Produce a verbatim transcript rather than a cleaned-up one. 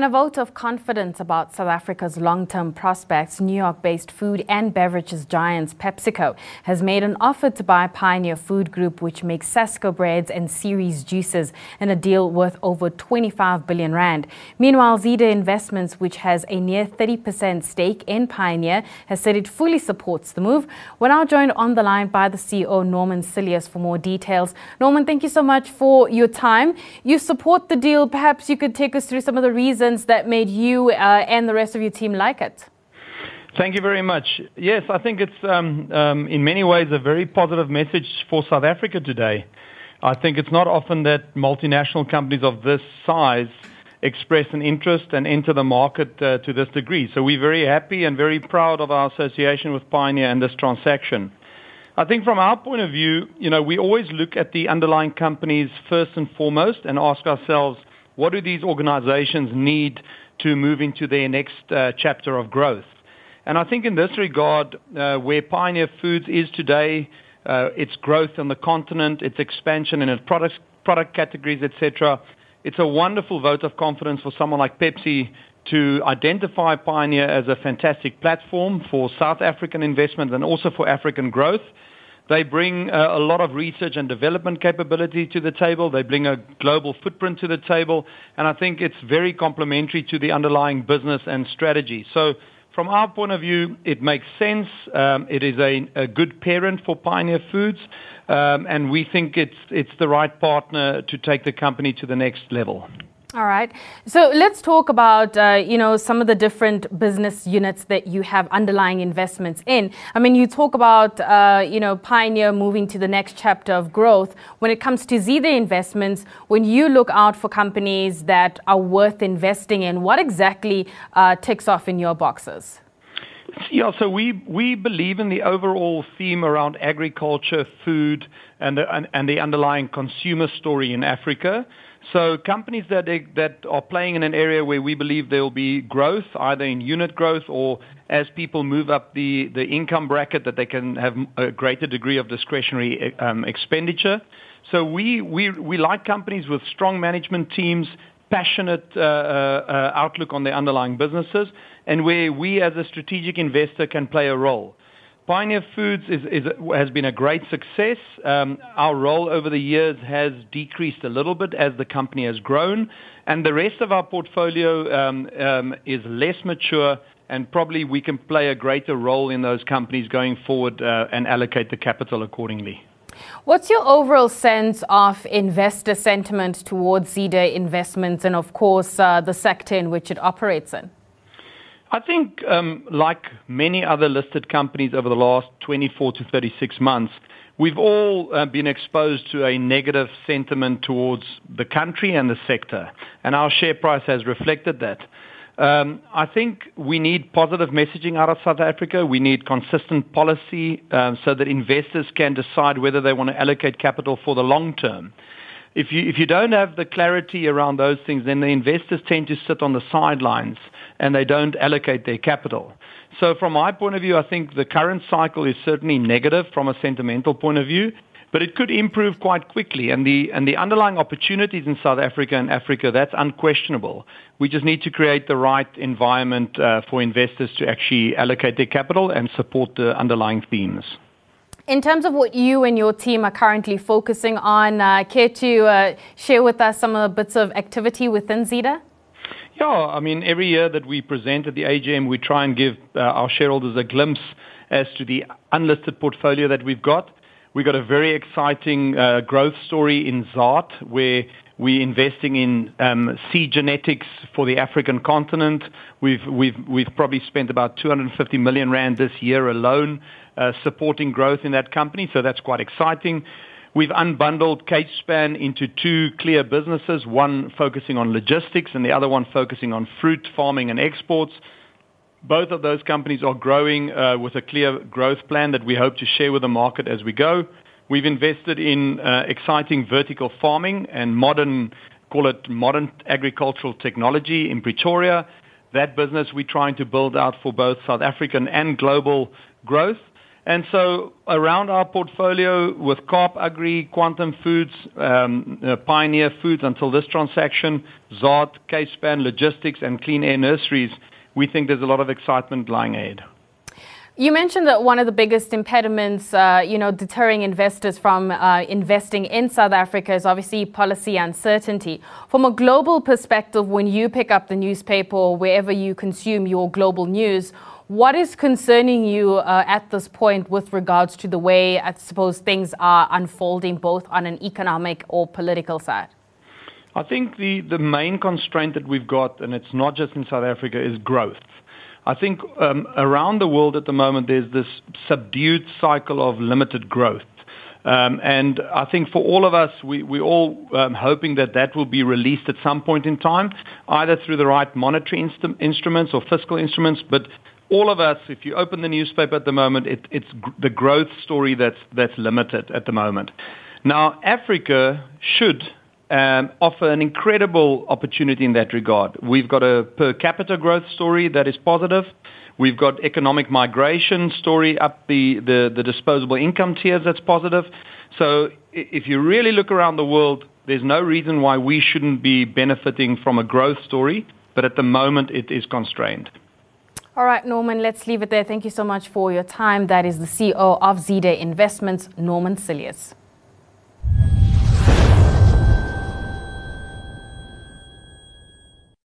And a vote of confidence about South Africa's long-term prospects, New York-based food and beverages giant PepsiCo has made an offer to buy Pioneer Food Group, which makes Sasco breads and Ceres juices, in a deal worth over twenty-five billion rand. Meanwhile, Zeda Investments, which has a near thirty percent stake in Pioneer, has said it fully supports the move. We're now joined on the line by the C E O, Norman Cilliers, for more details. Norman, thank you so much for your time. You support the deal. Perhaps you could take us through some of the reasons that made you uh, and the rest of your team like it. Thank you very much. Yes, I think it's um, um, in many ways a very positive message for South Africa today. I think it's not often that multinational companies of this size express an interest and enter the market uh, to this degree. So we're very happy and very proud of our association with Pioneer and this transaction. I think from our point of view, you know, we always look at the underlying companies first and foremost and ask ourselves, what do these organizations need to move into their next uh, chapter of growth? And I think in this regard, uh, where Pioneer Foods is today, uh, its growth on the continent, its expansion in its product, product categories, et cetera, it's a wonderful vote of confidence for someone like Pepsi to identify Pioneer as a fantastic platform for South African investment and also for African growth. They bring uh, a lot of research and development capability to the table. They bring a global footprint to the table. And I think it's very complementary to the underlying business and strategy. So from our point of view, it makes sense. Um, it is a, a good parent for Pioneer Foods. Um, and we think it's, it's the right partner to take the company to the next level. All right. So let's talk about, uh, you know, some of the different business units that you have underlying investments in. I mean, you talk about, uh, you know, Pioneer moving to the next chapter of growth. When it comes to Zeda Investments, when you look out for companies that are worth investing in, what exactly uh, ticks off in your boxes? Yeah, so we, we believe in the overall theme around agriculture, food, and the, and, and the underlying consumer story in Africa. So companies that that are playing in an area where we believe there will be growth, either in unit growth or as people move up the, the income bracket, that they can have a greater degree of discretionary um, expenditure. So we, we, we like companies with strong management teams, passionate uh, uh, outlook on their underlying businesses, and where we as a strategic investor can play a role. Pioneer Foods is, is, has been a great success. Um, our role over the years has decreased a little bit as the company has grown, and the rest of our portfolio um, um, is less mature, and probably we can play a greater role in those companies going forward uh, and allocate the capital accordingly. What's your overall sense of investor sentiment towards Zeda Investments and, of course, uh, the sector in which it operates in? I think, um, like many other listed companies over the last twenty-four to thirty-six months, we've all uh, been exposed to a negative sentiment towards the country and the sector, and our share price has reflected that. Um, I think we need positive messaging out of South Africa. We need consistent policy um, so that investors can decide whether they want to allocate capital for the long term. If you, if you don't have the clarity around those things, then the investors tend to sit on the sidelines and they don't allocate their capital. So from my point of view, I think the current cycle is certainly negative from a sentimental point of view, but it could improve quite quickly. And the, and the underlying opportunities in South Africa and Africa, that's unquestionable. We just need to create the right environment uh, for investors to actually allocate their capital and support the underlying themes. In terms of what you and your team are currently focusing on, uh, care to uh, share with us some of the bits of activity within Zeda? Yeah, I mean, every year that we present at the A G M, we try and give uh, our shareholders a glimpse as to the unlisted portfolio that we've got. We've got a very exciting uh, growth story in Zaad, where we're investing in um, seed genetics for the African continent. We've, we've, we've probably spent about two hundred fifty million rand this year alone uh, supporting growth in that company, so that's quite exciting. We've unbundled CageSpan into two clear businesses, one focusing on logistics and the other one focusing on fruit farming and exports. Both of those companies are growing uh, with a clear growth plan that we hope to share with the market as we go. We've invested in uh, exciting vertical farming and modern, call it modern agricultural technology in Pretoria. That business we're trying to build out for both South African and global growth. And so around our portfolio with Kaap Agri, Quantum Foods, um, uh, Pioneer Foods until this transaction, Zaad, Capespan Logistics, and Clean Air Nurseries, we think there's a lot of excitement lying ahead. You mentioned that one of the biggest impediments, uh, you know, deterring investors from uh, investing in South Africa is obviously policy uncertainty. From a global perspective, when you pick up the newspaper or wherever you consume your global news, what is concerning you uh, at this point with regards to the way, I suppose, things are unfolding both on an economic or political side? I think the, the main constraint that we've got, and it's not just in South Africa, is growth. I think um, around the world at the moment there's this subdued cycle of limited growth. Um, and I think for all of us, we, we're all um, hoping that that will be released at some point in time, either through the right monetary inst- instruments or fiscal instruments, but all of us, if you open the newspaper at the moment, it, it's gr- the growth story that's that's limited at the moment. Now, Africa should um, offer an incredible opportunity in that regard. We've got a per capita growth story that is positive. We've got economic migration story up the, the, the disposable income tiers that's positive. So if you really look around the world, there's no reason why we shouldn't be benefiting from a growth story, but at the moment it is constrained. All right, Norman, let's leave it there. Thank you so much for your time. That is the C E O of Zeda Investments, Norman Cilliers.